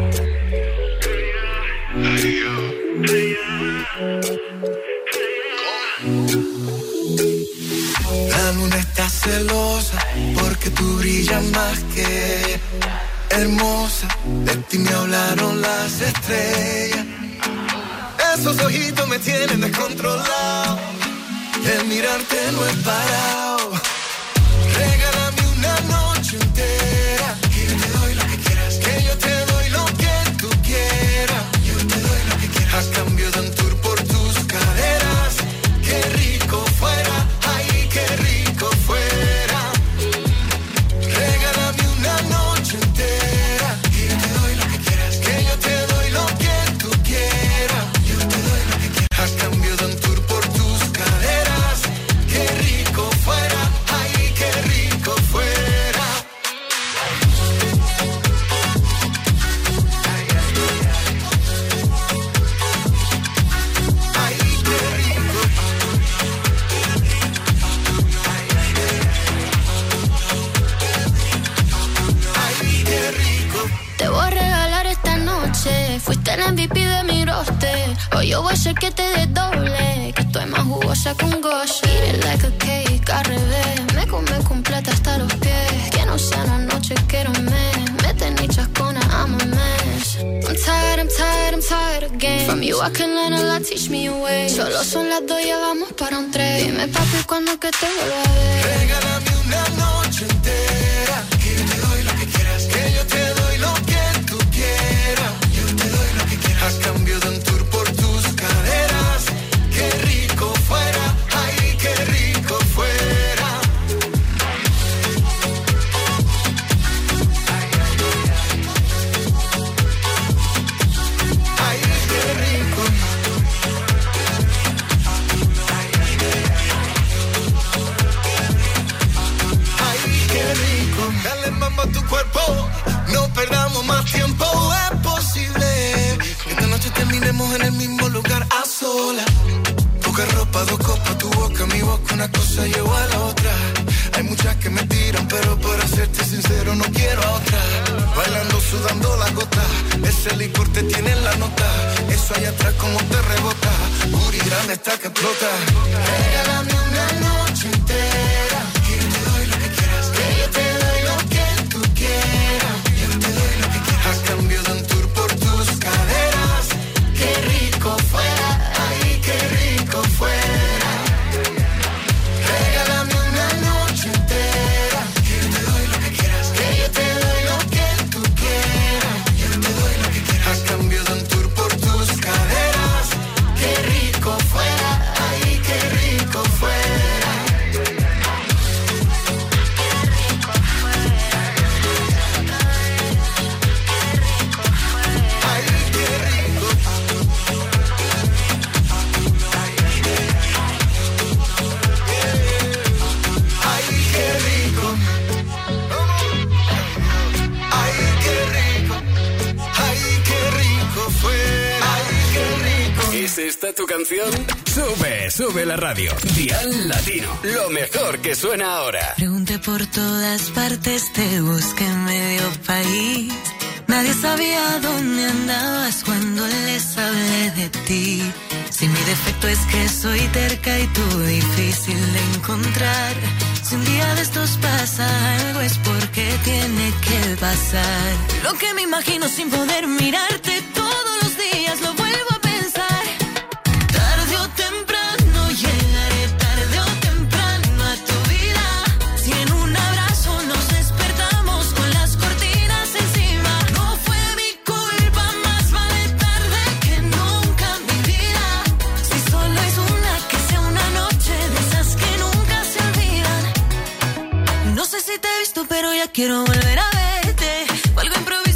La luna está celosa porque tú brillas más que hermosa. De ti me hablaron las estrellas. Esos ojitos me tienen descontrolado. El mirarte no he parado. Regálame una noche entera. Que yo te doy lo que quieras. Que yo te doy lo que tú quieras. Yo te doy lo que quieras. A cambio de un tour por tus caderas. Qué rico fuera. Ay, qué rico fuera. Regálame una noche entera. Que yo te doy lo que quieras. Que yo te doy lo que tú quieras. Yo te doy lo que quieras. A cambio de un tour por tus caderas. Qué rico fuera. Ay, qué rico fuera. Ay, qué rico. Ay, qué rico. Te voy a regalar esta noche. Fuiste la MVP de mi roster. Hoy yo voy a hacer que te desdoble. Que estoy más jugosa que un gosh. Eat it like a cake, al revés. Me come completa hasta los pies. Que no sea una noche, quiero un mes. Me tenés chascona, I'm a mess. I'm tired again. From you I can learn a lot, teach me a way. Solo son las 2, ya vamos para un 3. Dime papi, ¿cuándo que te vuelva a ver? Regálame una noche entera. Que yo te doy lo que quieras. Que yo te doy lo que tú quieras. Yo te doy lo que quieras. A cambio de un tour por tus caderas. Qué rico fuera. Ay, qué rico fuera. Ay, qué rico. Ay, qué rico. Dale mambo a tu cuerpo. No perdamos más tiempo. Es posible que esta noche terminemos en el mismo lugar a solas. Poca ropa, 2 copas, tu boca, mi boca, una cosa lleva a la otra. Hay muchas que me tiran, pero por serte sincero no quiero a otra. Bailando, sudando la gota, ese licor te tiene en la nota. Eso allá atrás como te rebota, booty grande está que explota. Regálame una noche entera, que yo te doy lo que quieras. Que yo te doy lo que tú quieras. Yo te doy lo que quieras. A cambio de un tour por tus caderas. Qué rico fuera, ay, qué rico fuera. Regálame una noche entera. Que yo te doy lo que quieras. Que yo te doy lo que tú quieras. Yo te doy lo que quieras. A cambio de un tour por tus caderas. Qué rico fuera. Ay, qué rico fuera. Ay, qué rico. Ay, qué rico. Ay, qué rico. Ay, qué rico fue. Ay, qué rico. ¿Es esta tu canción? Sube la radio. Dial Latino, lo mejor que suena ahora. Pregunté por todas partes, te busqué en medio país. Nadie sabía dónde andabas cuando les hablé de ti. Si mi defecto es que soy terca y tú difícil de encontrar. Si un día de estos pasa algo es porque tiene que pasar. Lo que me imagino sin poder mirarte todos los días lo vuelvo a pensar. Tarde o temprano llegaré, tarde o temprano a tu vida. Si en un abrazo nos despertamos con las cortinas encima. No fue mi culpa, más vale tarde que nunca mi vida. Si solo es una, que sea una noche de esas que nunca se olvidan. No sé si te he visto, pero ya quiero volver a verte. O algo improvisado.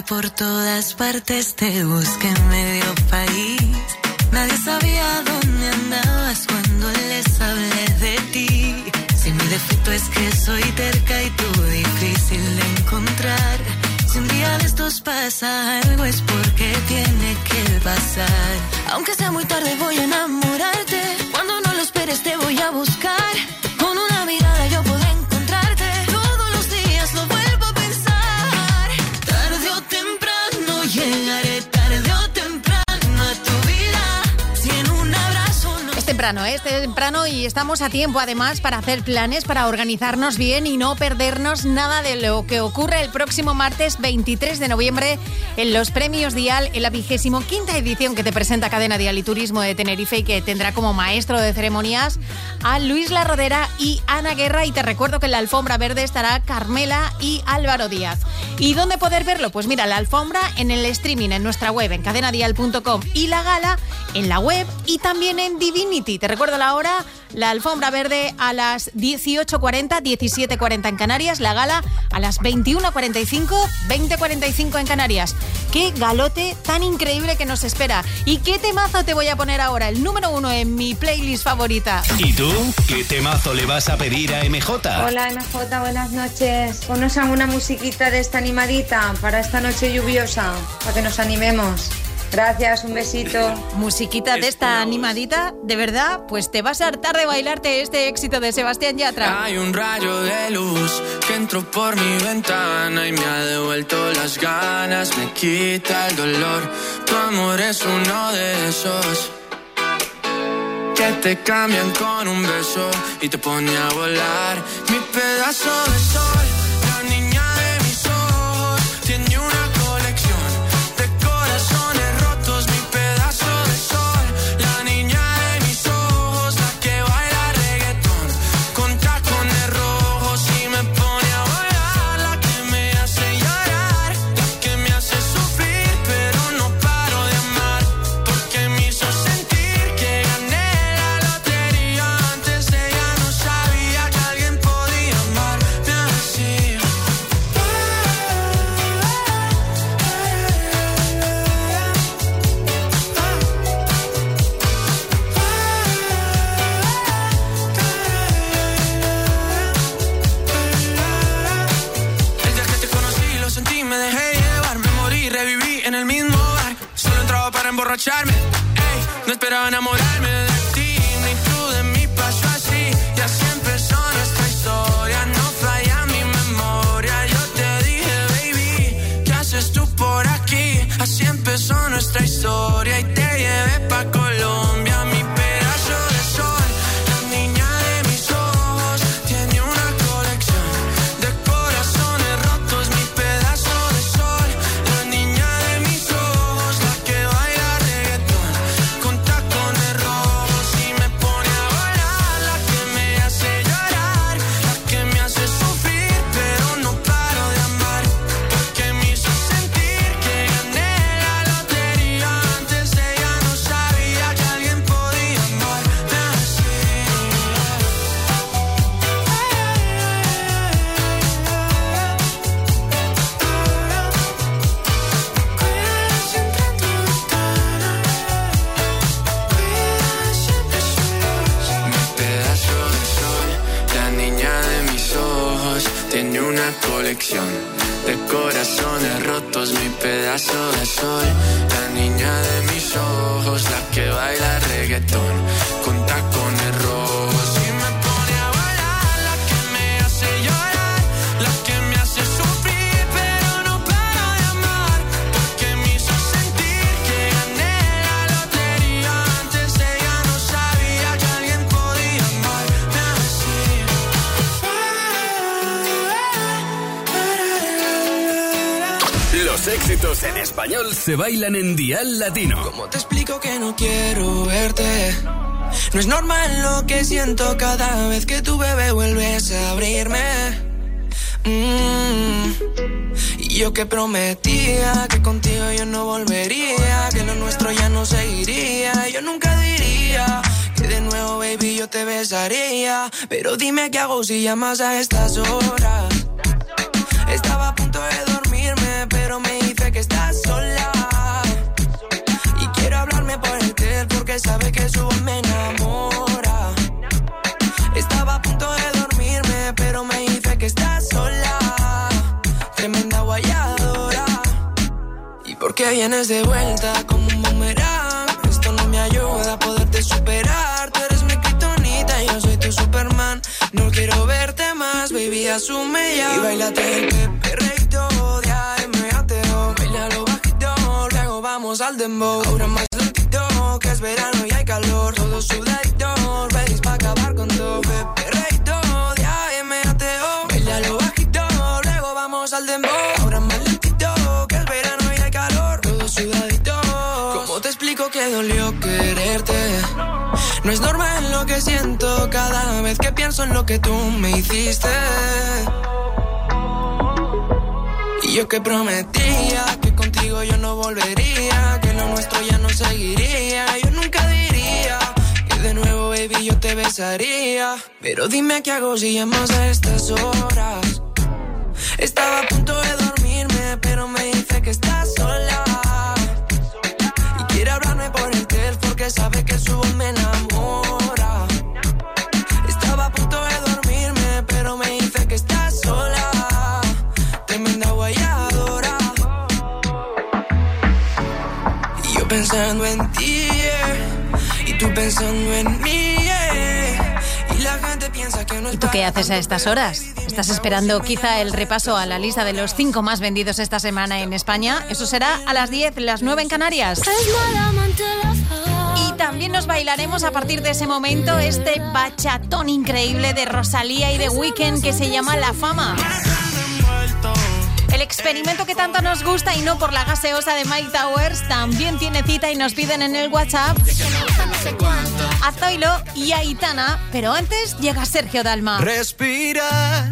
por todas partes, te busqué en medio país. Nadie sabía dónde andabas cuando les hablé de ti. Si mi defecto es que soy terca y tú difícil de encontrar. Si un día de estos pasa algo es porque tiene que pasar. Aunque sea muy tarde voy a enamorarte. Cuando no lo esperes te voy a buscar. Con una mirada yo puedo encontrarte. Todos los días lo vuelvo a pensar. Tarde o temprano llegaré, tarde o temprano a tu vida. Si en un abrazo no... Es temprano y estamos a tiempo además para hacer planes, para organizarnos bien y no perdernos nada de lo que ocurre el próximo martes 23 de noviembre en los Premios Dial, en la 25ª edición que te presenta Cadena Dial y Turismo de Tenerife y que tendrá como maestro de ceremonias a Luis La Rodera y Ana Guerra. Y te recuerdo que en la alfombra verde estará Carmela y Álvaro Díaz. ¿Y dónde poder verlo? Pues mira, la alfombra en el streaming, en nuestra web, en cadenadial.com, y la gala en la web y también en Divinity. Te recuerdo la hora, la alfombra verde a las 18:40, 17:40 en Canarias, la gala a las 21:45, 20:45 en Canarias. Qué galote tan increíble que nos espera. ¿Y qué temazo te voy a poner ahora? El número 1 en mi playlist favorita. ¿Y tú? ¿Qué temazo le vas a pedir a MJ? Hola MJ, buenas noches. Ponnos alguna musiquita de esta animadita para esta noche lluviosa, para que nos animemos. Gracias, un besito. Musiquita de esta animadita, de verdad, pues te vas a hartar de bailarte este éxito de Sebastián Yatra. Hay un rayo de luz que entró por mi ventana y me ha devuelto las ganas, me quita el dolor. Tu amor es uno de esos que te cambian con un beso y te pone a volar. Mi pedazo de sol, la niña de mis ojos, tiene una colección de corazones rotos. Mi pedazo de sol, la niña de mis ojos, la que baila reggaetón con tacones rojos y me pone a volar. La que me hace llorar, la que me hace sufrir, pero no paro de amar, porque me hizo sentir que gané la lotería. Antes de ella no sabía que alguien podía amarme así. El día que te conocí lo sentí, me dejé llevar, me morí, reviví en el mismo bar. Solo entraba para emborracharme, ey, no esperaba enamorarme de ti, ni tú de mí, pasó así. Y así empezó nuestra historia, no falla mi memoria. Yo te dije, baby, ¿qué haces tú por aquí? Así empezó nuestra historia y te llevé pa' Colombia. Mi pedazo de sol, la niña de mis ojos, tiene una colección de corazones rotos. Mi pedazo de sol, la niña de mis ojos, la que baila reggaetón con tacones rojos y me pone a volar. La que me hace llorar, la que me hace sufrir, pero no paro de amar, porque me hizo sentir que gané la lotería. Antes de ella no sabía que alguien podía amarme así. Mi pedazo de sol, la niña de mis ojos, tiene una colección de corazones rotos. Mi pedazo de sol, la niña de mis ojos, la que baila reggaetón con tacones rojos y me pone a volar. La que me hace llorar, la que me hace sufrir, pero no paro de amar, porque me hizo sentir que gané la lotería. Antes de ella no sabía que alguien podía amarme así. Los éxitos en español se bailan en Dial Latino. ¿Cómo te explico que no quiero verte? No es normal lo que siento cada vez que tu bebé vuelves a abrirme. Y yo que prometía que contigo yo no volvería, que lo nuestro ya no seguiría. Yo nunca diría que de nuevo, baby, yo te besaría. Pero dime qué hago si llamas a estas horas. Estaba a punto de dormirme, pero me hice dice que estás sola. Y quiere hablarme por el tel porque sabe que su voz me enamora. Estaba a punto de dormirme, pero me dice que estás sola. Tremenda guayadora. ¿Y por qué vienes de vuelta como un boomerang? Esto no me ayuda a poderte superar. Tú eres mi kriptonita y yo soy tu Superman. No quiero verte más, baby, asume ya. Y bailate el perreíto de AMATO. Bailalo bajito, luego vamos al dembow. Ahora más lentito, que es verano y hay calor. Todos sudaditos, ready pa' acabar con todo. Perreíto de AMATO. Bailalo bajito, luego vamos al dembow. Ahora más lentito, que es verano y hay calor. Todos sudaditos. ¿Cómo te explico que dolió quererte? No es normal lo que siento cada vez que pienso en lo que tú me hiciste. Y yo que prometía que contigo yo no volvería, que lo nuestro ya no seguiría. Yo nunca diría que de nuevo, baby, yo te besaría. Pero dime qué hago si llamas a estas horas. Estaba a punto de dormirme, pero me dice que estás sola. Y quiere hablarme por el tel porque sabe que su voz me enamora. Estaba a punto de dormirme, pero me dice que estás sola. Tremenda guayadora. Y yo pensando en ti, y tú pensando en mí, y la gente piensa que no es. ¿Y tú qué haces a estas horas? ¿Estás esperando quizá el repaso a la lista de los 5 más vendidos esta semana en España? Eso será a las 10, las 9 en Canarias. Y también nos bailaremos a partir de ese momento este bachatón increíble de Rosalía y The Weeknd que se llama La Fama. El experimento que tanto nos gusta y no por la gaseosa de Mike Towers también tiene cita y nos piden en el WhatsApp a Zoilo y a Aitana, pero antes llega Sergio Dalma. Respirar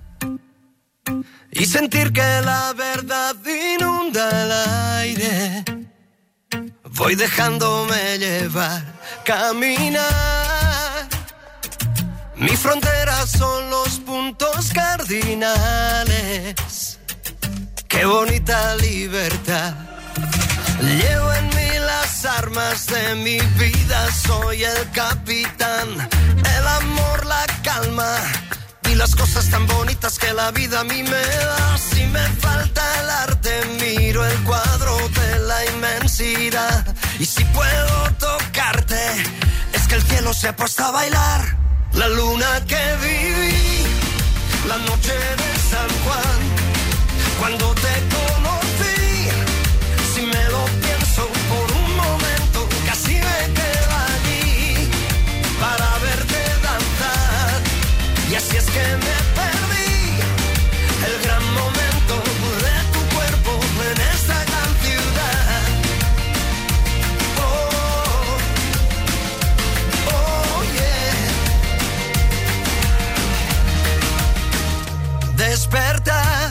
y sentir que la verdad inunda el aire. Voy dejándome llevar, caminar. Mi frontera son los puntos cardinales. Qué bonita libertad. Llevo en mí las armas de mi vida. Soy el capitán. El amor, la calma y las cosas tan bonitas que la vida a mí me da. Si me falta el arte, miro el cuadro de la inmensidad. Y si puedo tocarte, es que el cielo se ha puesto a bailar. La luna que viví, la noche de San Juan. Cuando te conocí, si me lo pienso por un momento, casi me quedo allí para verte danzar. Y así es que me perdí el gran momento de tu cuerpo en esta gran ciudad. Oh, oh yeah. Despertar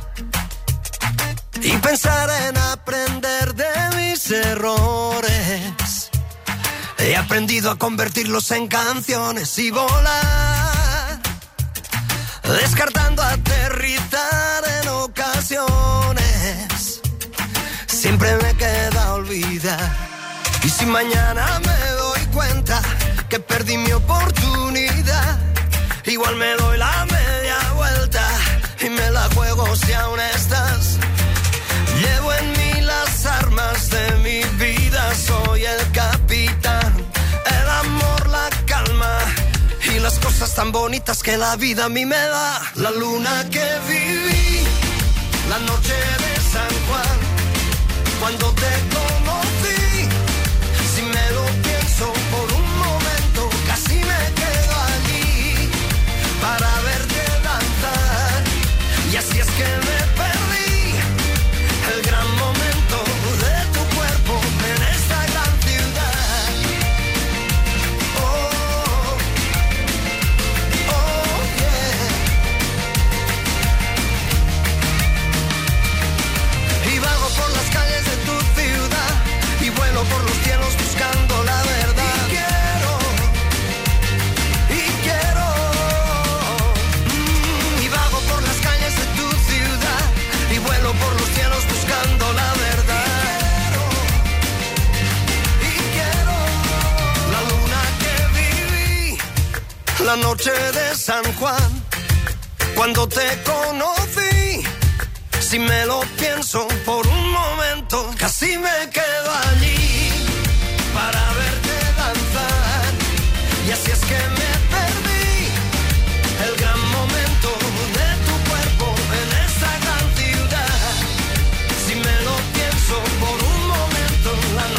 y pensar en aprender de mis errores. He aprendido a convertirlos en canciones y volar, descartando aterrizar en ocasiones. Siempre me queda olvidar. Y si mañana me doy cuenta que perdí mi oportunidad, igual me doy la media vuelta y me la juego si aún estás. Llevo en mí las armas de mi vida, soy el capitán. El amor, la calma y las cosas tan bonitas que la vida a mí me da. La luna que viví, la noche de San Juan. Cuando te conocí, si me lo pienso por un momento, casi me quedo allí para verte danzar. Y así es que me perdí el gran momento de tu cuerpo en esta gran ciudad. Oh, oh yeah. Y vago por las calles de tu ciudad, la noche de San Juan, cuando te conocí. Si me lo pienso por un momento, casi me quedo allí.